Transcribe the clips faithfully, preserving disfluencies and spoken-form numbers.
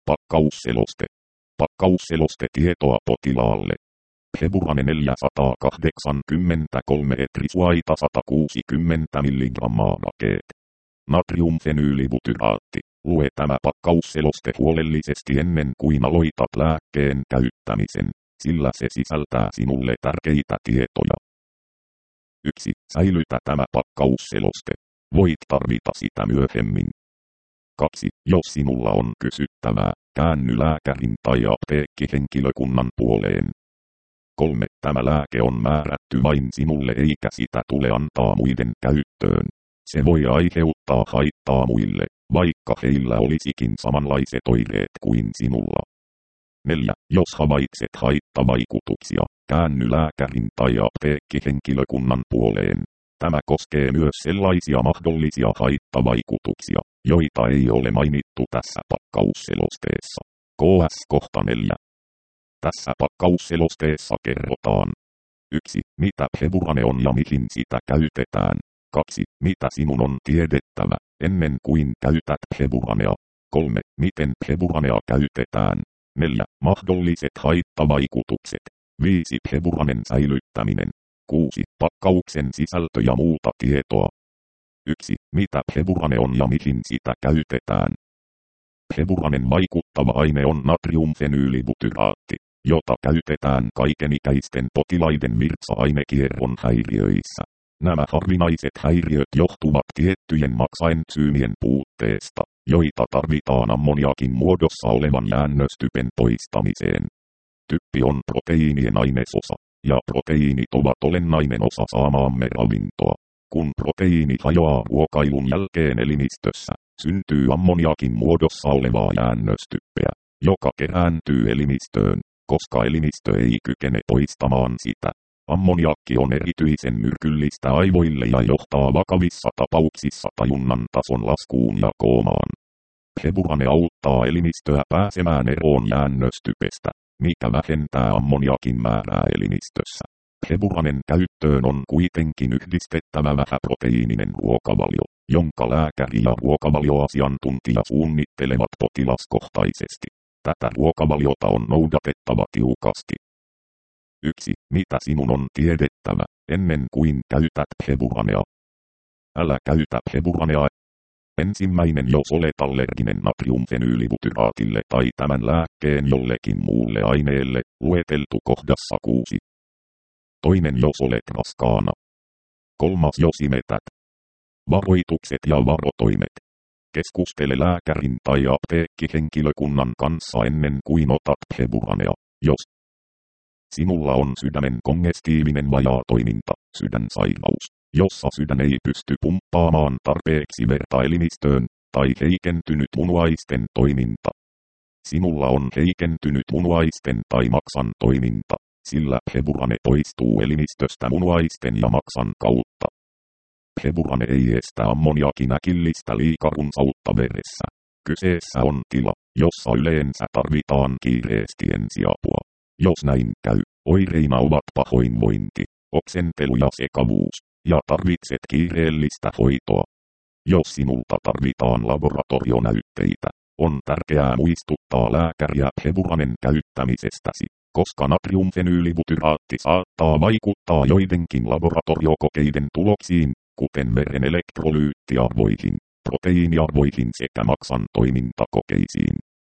Pakkausseloste. Pakkausselostetietoa potilaalle. Pheburane neljäsataakahdeksankymmentäkolme etrisuaita sata kuusikymmentä milligrammaa rakeet. Natriumfenyylibutyraatti. Lue tämä pakkausseloste huolellisesti ennen kuin aloitat lääkkeen käyttämisen, sillä se sisältää sinulle tärkeitä tietoja. yksi. Säilytä tämä pakkausseloste. Voit tarvita sitä myöhemmin. kaksi. Jos sinulla on kysyttävää, käänny lääkärin tai apteekkihenkilökunnan puoleen. kolme. Tämä lääke on määrätty vain sinulle eikä sitä tule antaa muiden käyttöön. Se voi aiheuttaa haittaa muille, vaikka heillä olisikin samanlaiset oireet kuin sinulla. neljä. Jos havaitset haittavaikutuksia, käänny lääkärin tai apteekkihenkilökunnan puoleen. Tämä koskee myös sellaisia mahdollisia haittavaikutuksia, joita ei ole mainittu tässä pakkausselosteessa. K S kohta neljä. Tässä pakkausselosteessa kerrotaan. yksi. Mitä Pheburane on ja mihin sitä käytetään. kaksi. Mitä sinun on tiedettävä, ennen kuin käytät Pheburanea. kolme. Miten Pheburanea käytetään. neljä. Mahdolliset haittavaikutukset. viisi. Pheburanen säilyttäminen. kuusi. Pakkauksen sisältö ja muuta tietoa. yksi. Mitä Pheburane on ja mihin sitä käytetään. Pheburanen vaikuttava aine on natriumfenyylibutyraatti, jota käytetään kaikenikäisten potilaiden virtsa-ainekierron häiriöissä. Nämä harvinaiset häiriöt johtuvat tiettyjen maksaentsyymien puutteesta, joita tarvitaan ammoniakin muodossa olevan jäännöstypen poistamiseen. Typpi on proteiinien ainesosa, ja proteiinit ovat olennainen osa saamaamme ravintoa. Kun proteiini hajoaa ruokailun jälkeen elimistössä, syntyy ammoniakin muodossa olevaa jäännöstyppeä, joka kerääntyy elimistöön, koska elimistö ei kykene poistamaan sitä. Ammoniakki on erityisen myrkyllistä aivoille ja johtaa vakavissa tapauksissa tajunnan tason laskuun ja koomaan. Pheburane auttaa elimistöä pääsemään eroon jäännöstypestä, mikä vähentää ammoniakin määrää elimistössä. Pheburanen käyttöön on kuitenkin yhdistettävä vähäproteiininen ruokavalio, jonka lääkäri ja ruokavalioasiantuntija suunnittelevat potilaskohtaisesti. Tätä ruokavaliota on noudatettava tiukasti. yksi. Mitä sinun on tiedettävä, ennen kuin käytät Pheburanea? Älä käytä Pheburanea. Ensimmäinen, jos olet allerginen natriumfenyylibutyraatille tai tämän lääkkeen jollekin muulle aineelle, lueteltu kohdassa kuusi. Toinen, jos olet raskaana. Kolmas, jos imetät. Varoitukset ja varotoimet. Keskustele lääkärin tai apteekkihenkilökunnan kanssa ennen kuin otat Pheburanea, jos sinulla on sydämen kongestiivinen vajaatoiminta, sydänsairaus, jossa sydän ei pysty pumppaamaan tarpeeksi verta elimistöön, tai heikentynyt munuaisten toiminta. Sinulla on heikentynyt munuaisten tai maksan toiminta, sillä Pheburane poistuu elimistöstä munuaisten ja maksan kautta. Pheburane ei estä ammoniakin äkillistä liikarunsautta veressä. Kyseessä on tila, jossa yleensä tarvitaan kiireesti ensiapua. Jos näin käy, oireina ovat pahoinvointi, oksentelu ja sekavuus, ja tarvitset kiireellistä hoitoa. Jos sinulta tarvitaan laboratorionäytteitä, on tärkeää muistuttaa lääkäriä Pheburanen käyttämisestäsi, koska natriumfenyylibutyraatti saattaa vaikuttaa joidenkin laboratoriokokeiden tuloksiin, kuten veren elektrolyyttiarvoihin, proteiiniarvoihin sekä maksan toimintakokeisiin.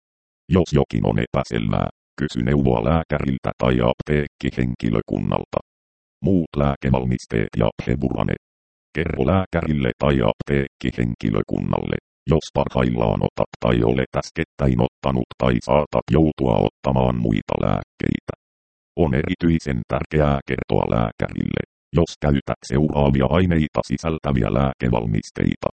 Jos jokin on epäselvää, kysy neuvoa lääkäriltä tai apteekkihenkilökunnalta. Muut lääkevalmisteet ja Pheburane. Kerro lääkärille tai apteekkihenkilökunnalle, jos parhaillaan otat tai olet äskettäin ottanut tai saatat joutua ottamaan muita lääkkeitä. On erityisen tärkeää kertoa lääkärille, jos käytät seuraavia aineita sisältäviä lääkevalmisteita.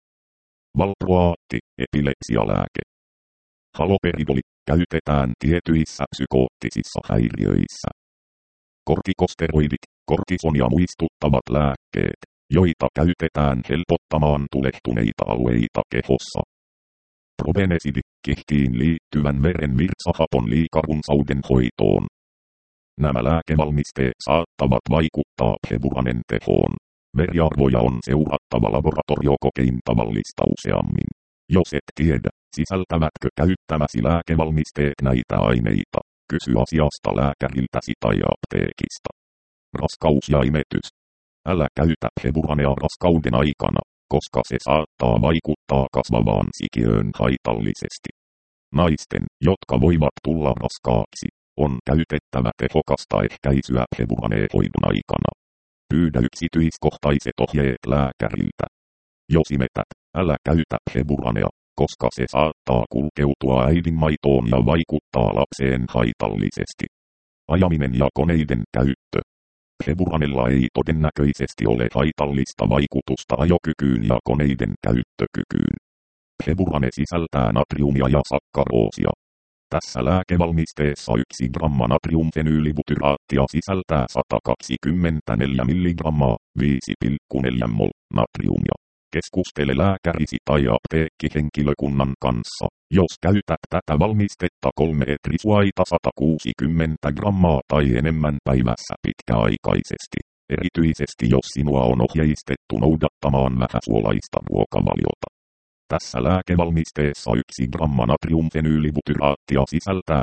Valproaatti, epilepsialääke. Haloperidoli, käytetään tietyissä psykoottisissa häiriöissä. Kortikosteroidit, kortisonia muistuttavat lääkkeet, joita käytetään helpottamaan tulehtuneita alueita kehossa. Probenesidi, kihtiin liittyvän veren virtsahapon liikarunsauden hoitoon. Nämä lääkevalmisteet saattavat vaikuttaa Pheburanen tehoon. Veriarvoja on seurattava laboratoriokokein tavallista useammin. Jos et tiedä, sisältävätkö käyttämäsi lääkevalmisteet näitä aineita, kysy asiasta lääkäriltäsi tai apteekista. Raskaus ja imetys. Älä käytä Peburanea raskauden aikana, koska se saattaa vaikuttaa kasvavaan sikiöön haitallisesti. Naisten, jotka voivat tulla raskaaksi, on käytettävä tehokasta ehkäisyä Peburanea-hoidon aikana. Pyydä yksityiskohtaiset ohjeet lääkäriltä. Jos imetät, älä käytä Peburanea, koska se saattaa kulkeutua äidinmaitoon ja vaikuttaa lapseen haitallisesti. Ajaminen ja koneiden käyttö. Peburanella ei todennäköisesti ole haitallista vaikutusta ajokykyyn ja koneiden käyttökykyyn. Peburane sisältää natriumia ja sakkaroosia. Tässä lääkevalmisteessa yksi gramma natriumfenyylibutyraattia sisältää sata kaksikymmentäneljä milligrammaa, viisi pilkku neljä mol, natriumia. Keskustele lääkärisi tai apteekkihenkilökunnan kanssa, jos käytät tätä valmistetta kolme etrisuaita sata kuusikymmentä grammaa tai enemmän päivässä pitkäaikaisesti, erityisesti jos sinua on ohjeistettu noudattamaan vähäsuolaista ruokavaliota. Tässä lääkevalmisteessa yksi gramma natriumfenyylibutyraattia sisältää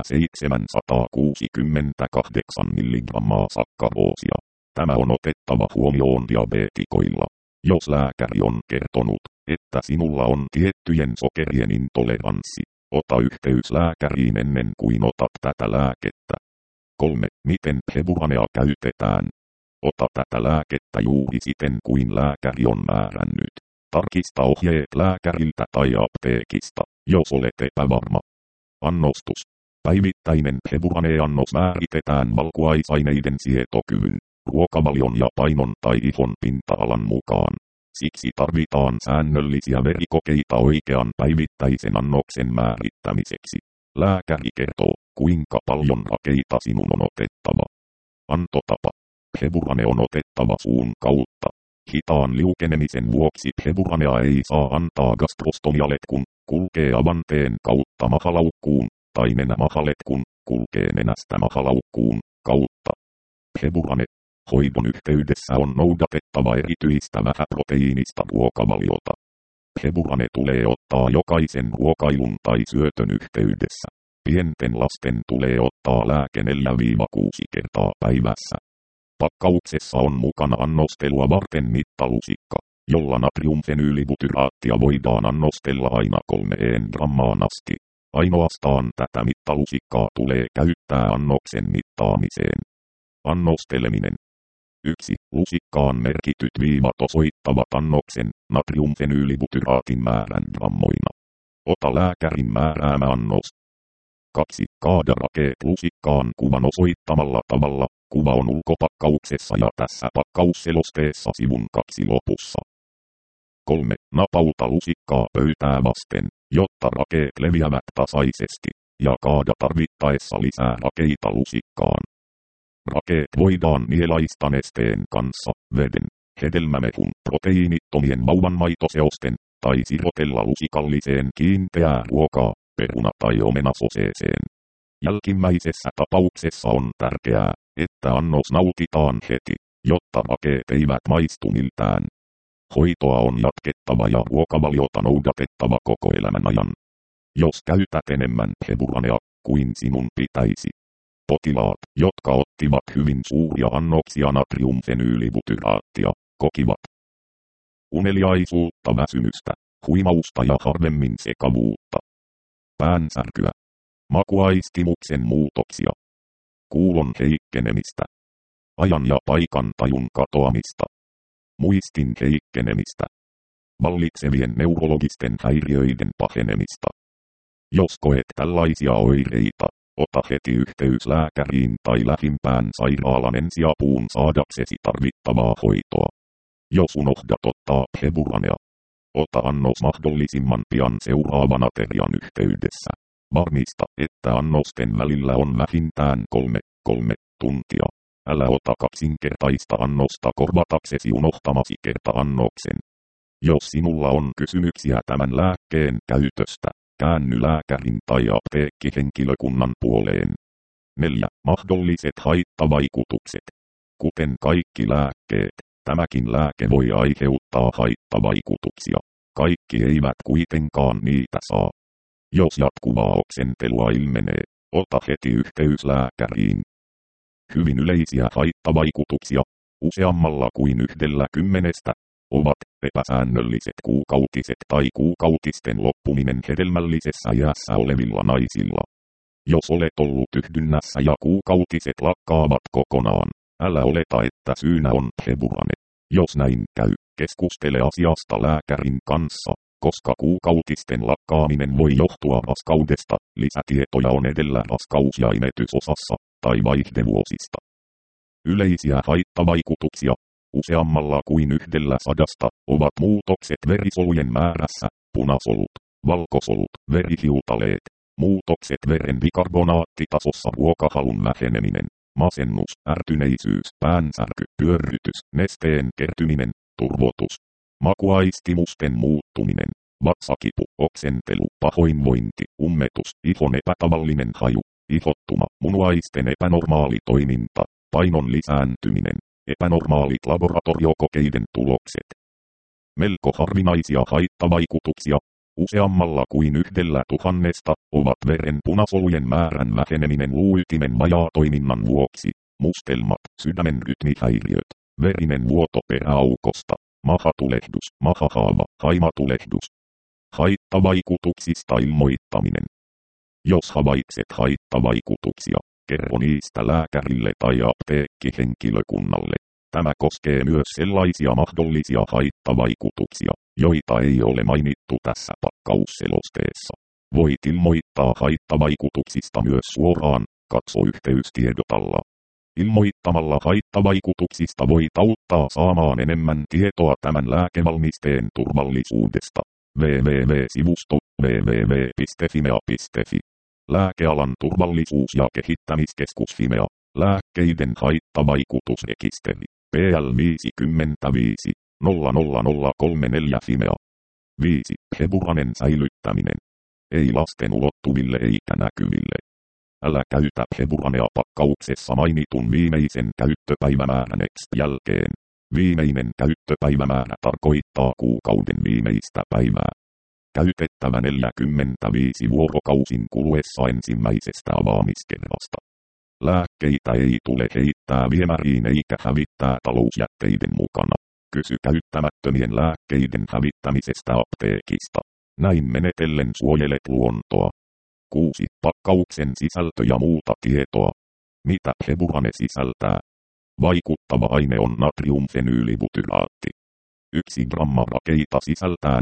seitsemänsataakuusikymmentäkahdeksan milligrammaa sakkaroosia. Tämä on otettava huomioon diabeetikoilla. Jos lääkäri on kertonut, että sinulla on tiettyjen sokerien intoleranssi, ota yhteys lääkäriin ennen kuin otat tätä lääkettä. kolme. Miten Peburanea käytetään? Ota tätä lääkettä juuri siten kuin lääkäri on määrännyt. Tarkista ohjeet lääkäriltä tai apteekista, jos olet epävarma. Annostus. Päivittäinen Peburanea-annos määritetään valkuaisaineiden sietokyvyn, ruokavalion ja painon tai ihon pinta-alan mukaan. Siksi tarvitaan säännöllisiä verikokeita oikean päivittäisen annoksen määrittämiseksi. Lääkäri kertoo, kuinka paljon rakeita sinun on otettava. Antotapa. Peburane on otettava suun kautta. Hitaan liukenemisen vuoksi Peburanea ei saa antaa gastrostomialle, kun kulkee avanteen kautta mahalaukkuun, tai nenämahalet, kun kulkee nenästä mahalaukkuun kautta. Peburane. Hoidon yhteydessä on noudatettava erityistä vähäproteiinista ruokavaliota. Peburane tulee ottaa jokaisen ruokailun tai syötön yhteydessä. Pienten lasten tulee ottaa lääke neljä kuusi kertaa päivässä. Pakkauksessa on mukana annostelua varten mittalusikka, jolla natriumfenyylibutyraattia voidaan annostella aina kolmeen grammaan asti. Ainoastaan tätä mittalusikkaa tulee käyttää annoksen mittaamiseen. Annosteleminen. yksi. Lusikkaan merkityt viivat osoittavat annoksen, natriumfenyylibutyratin määrän grammoina. Ota lääkärin määräämä annos. kaksi. Kaada rakeet lusikkaan kuvan osoittamalla tavalla. Kuva on ulkopakkauksessa ja tässä pakkausselosteessa sivun kaksi lopussa. kolme. Napauta lusikkaa pöytää vasten, jotta rakeet leviävät tasaisesti, ja kaada tarvittaessa lisää rakeita lusikkaan. Rakeet voidaan nielaista nesteen kanssa, veden, hedelmämehun, proteiinittomien vauvanmaitoseosten, tai sirotella lusikalliseen kiinteää ruokaa, peruna tai omenasoseeseen. Jälkimmäisessä tapauksessa on tärkeää, että annos nautitaan heti, jotta rakeet eivät maistu miltään. Hoitoa on jatkettava ja ruokavaliota noudatettava koko elämän ajan. Jos käytät enemmän Peburanea kuin sinun pitäisi. Potilaat, jotka ottivat hyvin suuria annoksia natriumfenyylibutyraattia, kokivat uneliaisuutta, väsymystä, huimausta ja harvemmin sekavuutta. Päänsärkyä. Makuaistimuksen muutoksia. Kuulon heikkenemistä. Ajan ja paikan tajun katoamista. Muistin heikkenemistä. Vallitsevien neurologisten häiriöiden pahenemista. Jos koet tällaisia oireita, ota heti yhteys lääkäriin tai lähimpään sairaalan ensiapuun saadaksesi tarvittavaa hoitoa. Jos unohdat ottaa Peburanea, ota annos mahdollisimman pian seuraavan aterian yhteydessä. Varmista, että annosten välillä on vähintään kolme, kolme tuntia. Älä ota kaksinkertaista annosta korvataksesi unohtamasi kerta-annoksen. Jos sinulla on kysymyksiä tämän lääkkeen käytöstä, käänny lääkärin tai apteekkihenkilökunnan puoleen. neljä. Mahdolliset haittavaikutukset. Kuten kaikki lääkkeet, tämäkin lääke voi aiheuttaa haittavaikutuksia. Kaikki eivät kuitenkaan niitä saa. Jos jatkuvaa oksentelua ilmenee, ota heti yhteys lääkäriin. Hyvin yleisiä haittavaikutuksia, useammalla kuin yhdellä kymmenestä, ovat epäsäännölliset kuukautiset tai kuukautisten loppuminen hedelmällisessä iässä olevilla naisilla. Jos olet ollut yhdynnässä ja kuukautiset lakkaavat kokonaan, älä oleta, että syynä on Pheburane. Jos näin käy, keskustele asiasta lääkärin kanssa, koska kuukautisten lakkaaminen voi johtua raskaudesta. Lisätietoja on edellä raskaus- ja imetysosassa tai vaihdevuosista. Yleisiä haittavaikutuksia, useammalla kuin yhdellä sadasta, ovat muutokset verisolujen määrässä, punasolut, valkosolut, verihiutaleet, muutokset veren bikarbonaattitasossa, ruokahalun väheneminen, masennus, ärtyneisyys, päänsärky, pyörrytys, nesteen kertyminen, turvotus, makuaistimusten muuttuminen, vatsakipu, oksentelu, pahoinvointi, ummetus, ihon epätavallinen haju, ihottuma, munuaisten epänormaali toiminta, painon lisääntyminen, epänormaalit laboratoriokokeiden tulokset. Melko harvinaisia haittavaikutuksia, useammalla kuin yhdellä tuhannesta, ovat veren punasolujen määrän väheneminen luuytimen vajaatoiminnan vuoksi, mustelmat, sydämen rytmihäiriöt, verinen vuoto peräaukosta, mahatulehdus, mahahaava, haimatulehdus. Haittavaikutuksista ilmoittaminen. Jos havaitset haittavaikutuksia, kerro niistä lääkärille tai apteekkihenkilökunnalle. Tämä koskee myös sellaisia mahdollisia haittavaikutuksia, joita ei ole mainittu tässä pakkausselosteessa. Voit ilmoittaa haittavaikutuksista myös suoraan, katso yhteystiedot alla. Ilmoittamalla haittavaikutuksista voit auttaa saamaan enemmän tietoa tämän lääkevalmisteen turvallisuudesta. double-u double-u double-u piste sivusto double-u double-u double-u piste fimea piste fi. Lääkealan turvallisuus- ja kehittämiskeskus Fimea. Lääkkeiden haittavaikutusrekisteri. P L viisikymmentäviisi nolla nolla nolla kolme neljä Fimea. viisi. Pheburanen säilyttäminen. Ei lasten ulottuville eikä näkyville. Älä käytä Pheburanea pakkauksessa mainitun viimeisen käyttöpäivämäärän X jälkeen. Viimeinen käyttöpäivämäärä tarkoittaa kuukauden viimeistä päivää. Käytettävä neljäkymmentäviisi vuorokausin kuluessa ensimmäisestä avaamiskerrasta. Lääkkeitä ei tule heittää viemäriin eikä hävittää talousjätteiden mukana. Kysy käyttämättömien lääkkeiden hävittämisestä apteekista. Näin menetellen suojelet luontoa. kuusi. Pakkauksen sisältö ja muuta tietoa. Mitä Pheburane sisältää? Vaikuttava aine on natriumfenyylibutyraatti. Yksi gramma rakeita sisältää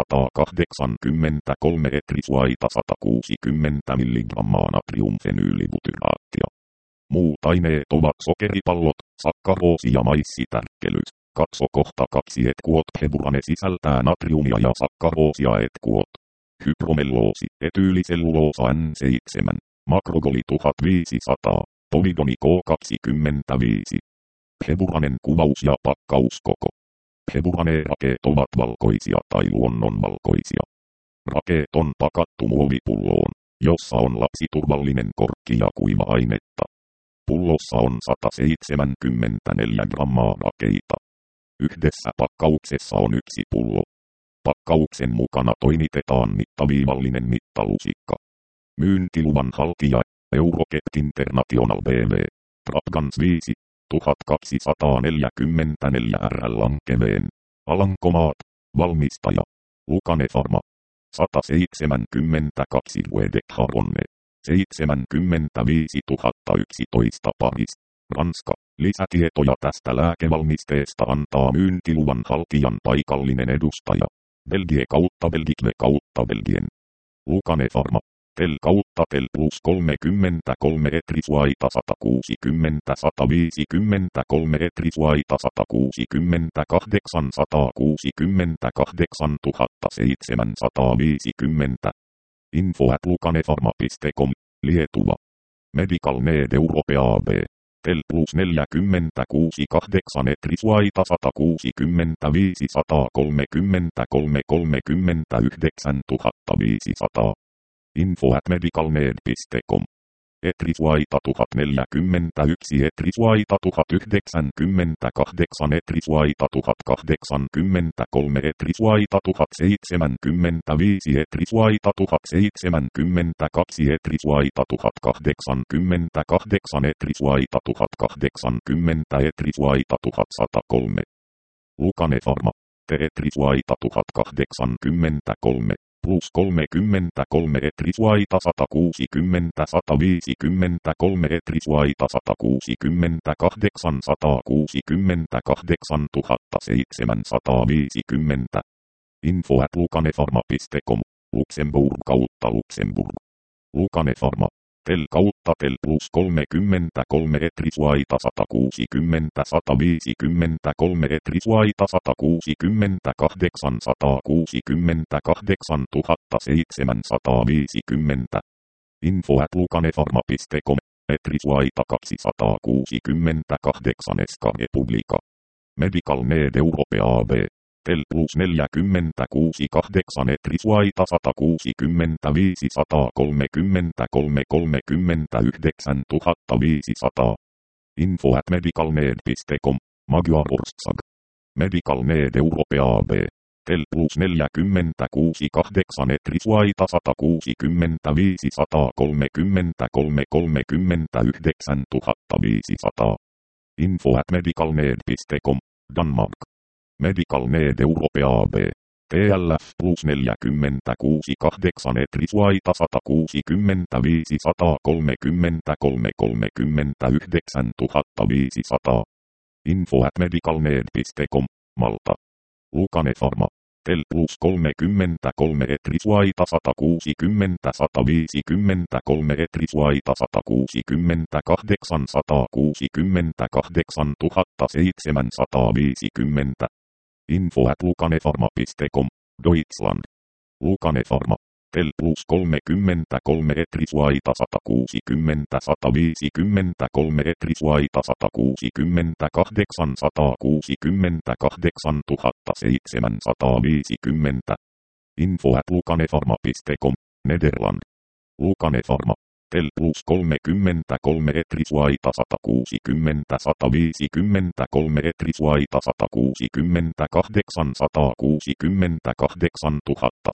neljäsataakahdeksankymmentäkolme etrisuaita sata kuusikymmentä milligrammaa natriumfenyylibutyraattia. Muut aineet ovat sokeripallot, sakkaroosi ja maissitärkkelys. Katso kohta kaksi et kuot. Pheburane sisältää natriumia ja sakkaroosia et kuot. Hypromelloosi, etyyliselluloosa N seitsemän, makrogoli tuhatviisisataa, polidoni K kaksikymmentäviisi. Pheburanen kuvaus ja pakkauskoko. Pheburane-rakeet ovat valkoisia tai luonnonvalkoisia. Rakeet on pakattu muovipulloon, jossa on lapsiturvallinen korkki ja kuiva-ainetta. Pullossa on sata seitsemänkymmentäneljä grammaa rakeita. Yhdessä pakkauksessa on yksi pullo. Pakkauksen mukana toimitetaan mittaviivallinen mittalusikka. Myyntiluvan haltija Euroket International B V. Trapgans viisi tuhatkaksisataaneljäkymmentäneljä R L Lankeveen. Alankomaat. Valmistaja. Lukane Pharma. sata seitsemänkymmentäkaksi Rue de Charonne. seitsemänkymmentäviisituhatta-yksitoista Paris. Ranska. Lisätietoja tästä lääkevalmisteesta antaa myyntiluvan haltijan paikallinen edustaja. Belgie kautta Belgique kautta Belgien. Lukane Pharma. Tel kautta Tel plus kolmekymmentäkolme etrisuaita sata kuusikymmentä sata viisikymmentäkolme etrisuaita sata kuusikymmentäkahdeksan sata kuusikymmentäkahdeksan tuhatta seitsemänsataaviisikymmentä. Info at lukanepharma piste com, Lietuva. Medical Need Europe A B. Tel plus neljäkymmentäkuusi kahdeksan etrisuaita sata kuusikymmentäviisi sata kolmekymmentäkolme kolmekymmentäyhdeksän tuhatta viisisataa. Info at medicalmed piste com. Etrisvaita tuhat neljäkymmentäyksi, Etrisvaita tuhat yhdeksänkymmentäkahdeksan, Etrisvaita tuhat kahdeksankymmentäkolme, Etrisvaita tuhat seitsemänkymmentäviisi, Etrisvaita tuhat seitsemänkymmentäkaksi, Etrisvaita tuhat kahdeksankymmentäkahdeksan, Etrisvaita tuhat kahdeksankymmentä, Etrisvaita tuhat sata kolme. Lukaneforma. Te Etrisvaita tuhat kahdeksankymmentäkolme. Plus kolmekymmentäkolme, Etrisvaita sata kuusikymmentä, sata viisikymmentäkolme, Etrisvaita sata kuusikymmentäkahdeksan, sata kuusikymmentäkahdeksan tuhatta seitsemänsataaviisikymmentä. Info at lukaneforma piste com. Luxemburg kautta Luxemburg. Lukaneforma. Tel kautta tel plus kolmekymmentäkolme, Etrisvaita sata kuusikymmentä, sata viisikymmentäkolme, Etrisvaita sata kuusikymmentäkahdeksan, sata kuusikymmentäkahdeksan tuhatta seitsemänsataaviisikymmentä. Info at lukaneforma piste com. Etrisvaita kaksisataakuusikymmentäkahdeksan, Eska Republika. Medical Need Europe A B. Tel plus neljäkymmentäkuusi, kahdeksan, Etrisvaita sata kuusikymmentäviisi, sata kolmekymmentäkolme, kolmekymmentäyhdeksän tuhatta viisisataa. Info at medicalneed piste com. Magyar Ország. Medical Need Europe A B. Tel plus neljäkymmentäkuusi, kahdeksan, Etrisvaita sata kuusikymmentäviisi, sata kolmekymmentäkolme, kolmekymmentäyhdeksän tuhatta viisisataa. Info at medicalneed piste com. Danmark. Medical Need Europe A B. T L F plus neljäkymmentäkuusi, kahdeksan, Etrisvaita sata kuusikymmentäviisi, sata kolmekymmentäkolme, kolmekymmentäyhdeksän tuhatta viisisataa. Info at medicalneed piste com. Malta. Lukaneforma. Tel plus kolmekymmentäkolme, Etrisvaita sata kuusikymmentä, sata viisikymmentäkolme, Etrisvaita sata kuusikymmentäkahdeksan, sata kuusikymmentäkahdeksan tuhatta seitsemänsataaviisikymmentä. Info at lukaneforma piste com. Deutschland. Lukaneforma. Tel plus kolmekymmentäkolme, Etrisvaita sata kuusikymmentä, sata viisikymmentäkolme, Etrisvaita sata kuusikymmentäkahdeksan, sata kuusikymmentäkahdeksan tuhatta seitsemänsataaviisikymmentä. Info at lukaneforma piste com. Nederland. Lukaneforma. Tel plus kolmekymmentäkolme, Etrisvaita sata kuusikymmentä, sata viisikymmentäkolme, Etrisvaita sata kuusikymmentäkahdeksan, sata kuusikymmentäkahdeksan tuhatta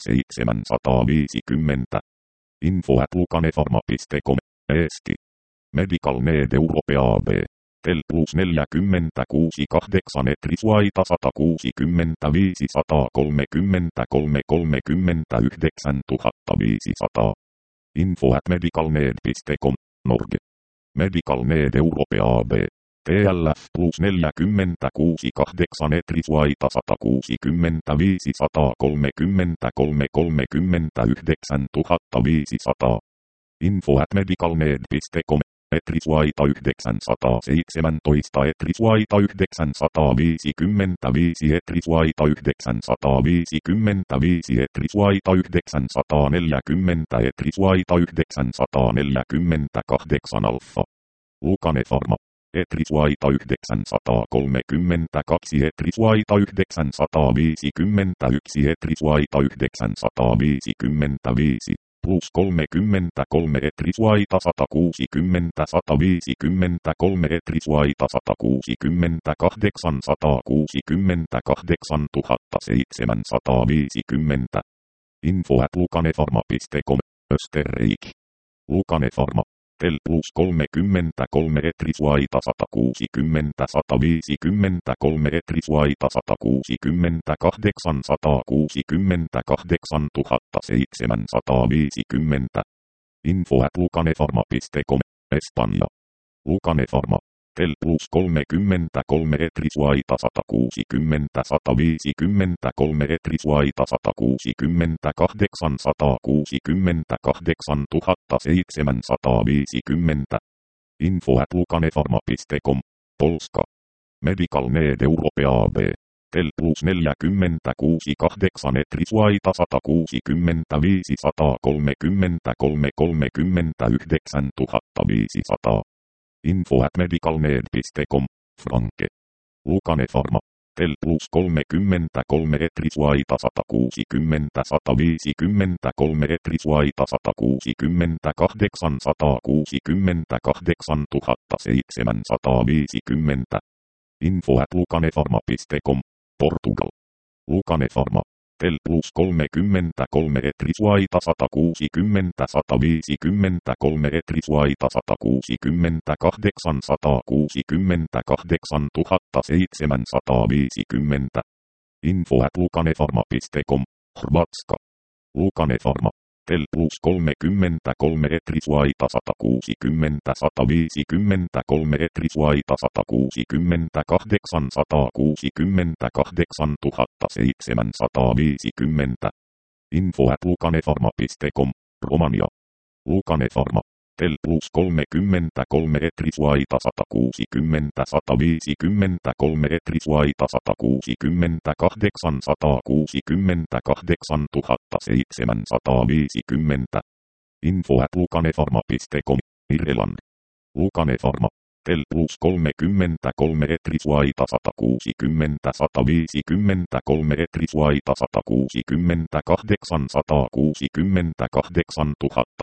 seitsemänsataaviisikymmentä. Info at lukaneforma piste com. Eesti. Medical Need Europe A B. Tel plus neljäkymmentäkuusi, kahdeksan, Etrisvaita sata kuusikymmentäviisi, sata kolmekymmentäkolme, kolmekymmentäyhdeksän tuhatta viisisataa. Info at medicalneed piste com. Norge. Medical Need Europe A B. T L F plus neljäkymmentäkuusi, kahdeksan, Etrisvaita sata kuusikymmentäviisi, sata kolmekymmentäkolme, kolmekymmentäyhdeksän tuhatta viisisataa. Info at medicalneed piste com. Etrisvaita yhdeksänsataaseitsemäntoista, Etrisvaita yhdeksänsataaviisikymmentäviisi, Etrisvaita yhdeksänsataaviisikymmentäviisi, Etrisvaita yhdeksänsataaneljäkymmentä, Etrisvaita yhdeksänsataaneljäkymmentäkahdeksan Alfa. Lukaneforma. Etrisvaita yhdeksänsataakolmekymmentäkaksi, Etrisvaita yhdeksänsataaviisikymmentäyksi, Etrisvaita yhdeksänsataaviisikymmentäviisi. Plus kolmekymmentäkolme, Etrisvaita sata kuusikymmentä, sata viisikymmentäkolme, Etrisvaita sata kuusikymmentäkahdeksan, sata kuusikymmentäkahdeksan tuhatta seitsemänsataaviisikymmentä. Info at lukaneforma piste com. Österreich. Lukaneforma. Tel plus kolmekymmentäkolme, Etrisvaita sata kuusikymmentä, sata viisikymmentäkolme, Etrisvaita sata kuusikymmentäkahdeksan, sata kuusikymmentäkahdeksan tuhatta seitsemänsataaviisikymmentä. Info at lukaneforma piste com. Espanja. Lukaneforma. Tel plus kolmekymmentäkolme, Etrisvaita sata kuusikymmentä, sata viisikymmentäkolme, Etrisvaita sata kuusikymmentäkahdeksan, sata kuusikymmentäkahdeksan tuhatta seitsemänsataaviisikymmentä. Info at lukaneforma piste com. Polska. Medical Need Europe A B. Tel plus neljäkymmentäkuusi, kahdeksan, Etrisvaita sata kuusikymmentäviisi, sata kolmekymmentäkolme, kolmekymmentäyhdeksän tuhatta viisisataa. Info at medicalneed piste com. Franke. Lukaneforma. Tel plus kolmekymmentäkolme Etrisvaita sata kuusikymmentä sata viisikymmentäkolme Etrisvaita sata kuusikymmentäkahdeksan sata kuusikymmentäkahdeksan tuhatta seitsemänsataaviisikymmentä. Info at lukanefarma piste com, Portugal. Lukanefarma. Tel plus kolmekymmentäkolme Etrisvaita sata kuusikymmentä sata viisikymmentäkolme Etrisvaita sata kuusikymmentäkahdeksan sata kuusikymmentäkahdeksan tuhatta seitsemänsataaviisikymmentä. Info at lukanefarma piste com, Hrvatska. Lukanefarma. Tel plus kolmekymmentäkolme Etrisvaita sata kuusikymmentä sata viisikymmentäkolme Etrisvaita sata kuusikymmentäkahdeksan sata kuusikymmentäkahdeksan tuhatta seitsemänsataaviisikymmentä. Info at lukanefarma piste com, Romania. Lukanefarma. Tel plus kolmekymmentäkolme Etrisvaita sata kuusikymmentä sata viisikymmentäkolme Etrisvaita sata kuusikymmentäkahdeksan sata kuusikymmentäkahdeksan tuhatta seitsemänsataaviisikymmentä. Info at lukanefarma piste com, Irland. Lukanefarma. Tel plus kolmekymmentäkolme Etrisvaita sata kuusikymmentä sata viisikymmentäkolme Etrisvaita sata kuusikymmentäkahdeksan sata kuusikymmentäkahdeksan tuhatta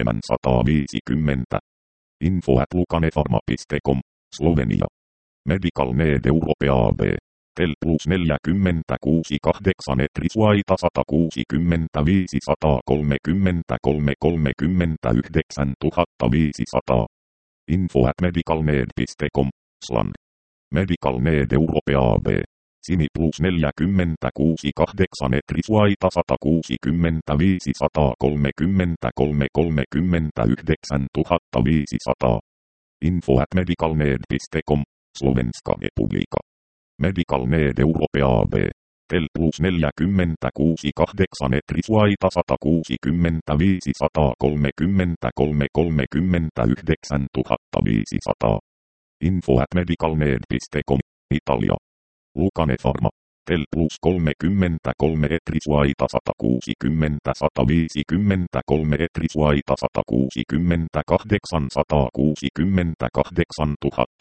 seitsemänsataaviisikymmentä. Info at lukanefarma piste com, Slovenia. Medical Need Europe A B. Tel plus neljäkymmentäkuusi kahdeksan Etrisvaita sata kuusikymmentäviisi sata kolmekymmentäkolme kolmekymmentäyhdeksän tuhatta viisisataa. Info at medicalneed piste com, Slan. Medical Need Europe A B. Simi plus neljäkymmentäkuusi kahdeksan Etrisvaita sata kuusikymmentäviisi sata kolmekymmentäkolme kolmekymmentäyhdeksän tuhatta viisisataa. Info at medicalneed piste com, Slovenska Republika. Medical Need Europe A B. Tel plus neljäkymmentäkuusi kahdeksan Etrisvaita sata kuusikymmentäviisi sata kolmekymmentäkolme kolmekymmentäyhdeksän tuhatta viisisataa. Info at medicalneed piste com, Italia. Lukanefarma. Tel plus kolmekymmentäkolme Etrisvaita sata kuusikymmentä sata viisikymmentäkolme Etrisvaita sata kuusikymmentäkahdeksan sata kuusikymmentäkahdeksan tuhatta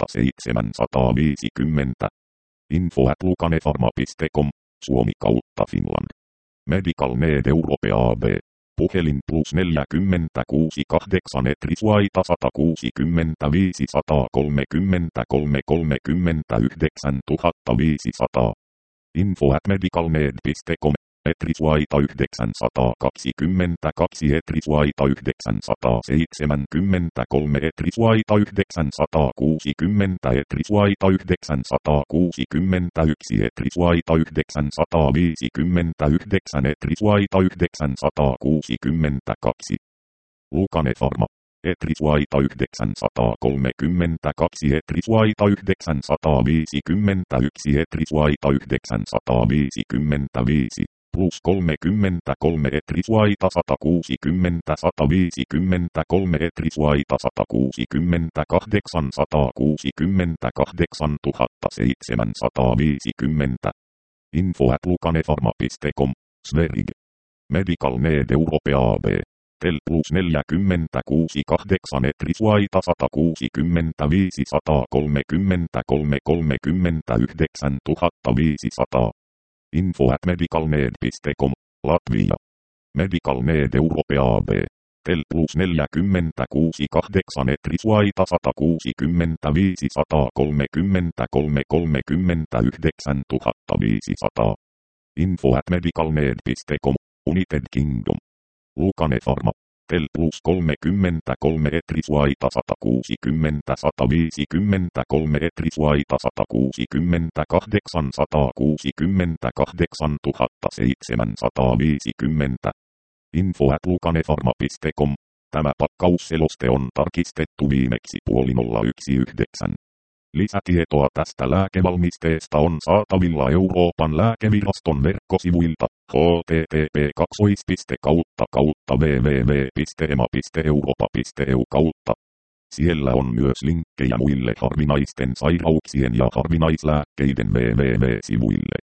seitsemänsataaviisikymmentä. Info at lukanefarma piste com, Suomi kautta Finland. Medical Need Europe A B. Puhelin plus neljäkymmentäkuusi kahdeksan Etrisvaita sata kuusikymmentäviisi sata kolmekymmentäkolme kolmekymmentäyhdeksän tuhatta viisisataa. Info at medicalneed piste com, Etrisvaita yhdeksänsataakaksikymmentäkaksi Etrisvaita yhdeksänsataaseitsemänkymmentäkolme Etrisvaita yhdeksänsataakuusikymmentä Etrisvaita yhdeksänsataakuusikymmentäyksi Etrisvaita yhdeksänsataaviisikymmentäyhdeksän Etrisvaita yhdeksänsataakuusikymmentäkaksi. Lukanefarma. Etrisvaita yhdeksänsataakolmekymmentäkaksi Etrisvaita yhdeksänsataaviisikymmentäyksi Etrisvaita yhdeksänsataaviisikymmentäviisi. Plus kolmekymmentäkolme Etrisvaita sata kuusikymmentä sata viisikymmentäkolme Etrisvaita sata kuusikymmentäkahdeksan sata kuusikymmentäkahdeksan tuhatta seitsemänsataaviisikymmentä. Info at lukanefarma piste com, Sverige. Medical Need Europe A B. Tel plus neljäkymmentäkuusi kahdeksan Etrisvaita sata kuusikymmentäviisi sata kolmekymmentäkolme kolmekymmentäyhdeksän tuhatta viisisataa. Info at medicalneed piste com, Latvia. Medical Need Europe A B. Tel plus neljäkymmentäkuusi kahdeksan Etrisvaita sata kuusikymmentäviisi sata kolmekymmentäkolme kolmekymmentäyhdeksän tuhatta viisisataa. Info at medicalneed piste com, United Kingdom. Lukanefarma. Tel plus kolmekymmentäkolme Etrisvaita sata kuusikymmentä sata viisikymmentäkolme Etrisvaita sata kuusikymmentäkahdeksan sata kuusikymmentäkahdeksan tuhatta seitsemänsataaviisikymmentä. Info at lukanefarma piste com. Tämä pakkausseloste on tarkistettu viimeksi puoli nolla yksi yhdeksän. Lisätietoa tästä lääkevalmisteesta on saatavilla Euroopan lääkeviraston verkkosivuilta h t t p kautta kautta w w w piste e m a piste europa piste e u kautta. Siellä on myös linkkejä muille harvinaisten sairauksien ja harvinaislääkkeiden w w w sivuille.